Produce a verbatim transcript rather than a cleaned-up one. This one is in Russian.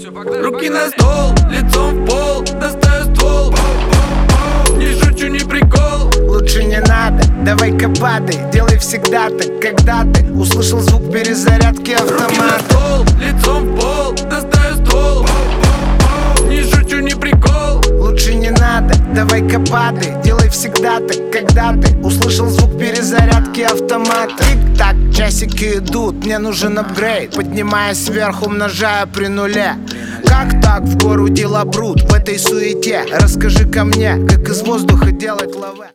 Руки на стол, лицом в пол, достаю ствол. Не шучу, не прикол. Лучше не надо, давай-ка падай. Делай всегда так, когда ты услышал звук перезарядки автомата. Руки на стол, лицом в пол, достаю ствол. Не шучу, не прикол. Лучше не надо, давай-ка падай. Делай всегда так, когда ты услышал звук перезарядки автомата. Тик-так, часики идут, мне нужен апгрейд. Поднимая сверху, умножая при нуле. Как так в гору дела прут в этой суете? Расскажи ко мне, как из воздуха делать лаве.